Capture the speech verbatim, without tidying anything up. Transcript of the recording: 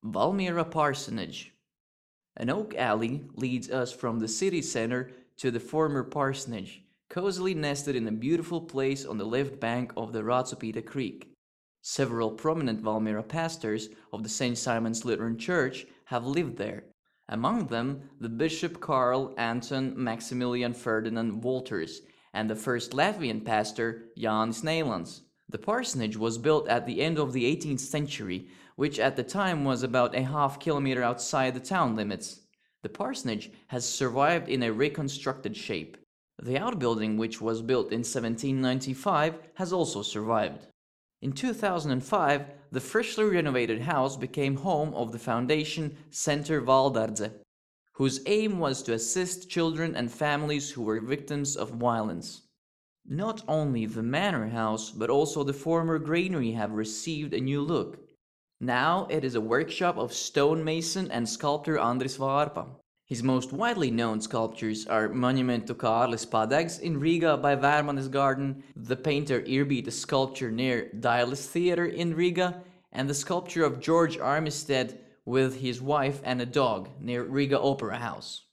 Valmiera Parsonage. An oak alley leads us from the city center to the former parsonage, cozily nested in a beautiful place on the left bank of the Ratsupita Creek. Several prominent Valmiera pastors of the Saint Simon's Lutheran Church have lived there, among them the Bishop Karl Anton Maximilian Ferdinand Wolters and the first Latvian pastor Jānis Neilands. The parsonage was built at the end of the eighteenth century, which at the time was about a half kilometer outside the town limits. The parsonage has survived in a reconstructed shape. The outbuilding, which was built in seventeen ninety-five, has also survived. In two thousand five, the freshly renovated house became home of the foundation Center Valdardze, whose aim was to assist children and families who were victims of violence. Not only the manor house, but also the former granary have received a new look. Now it is a workshop of stonemason and sculptor Andris Vārpa. His most widely known sculptures are Monument to Kārlis Padags in Riga by Vērmanes Garden, the painter Irbīta sculpture near Dailes Theatre in Riga, and the sculpture of George Armistead with his wife and a dog near Riga Opera House.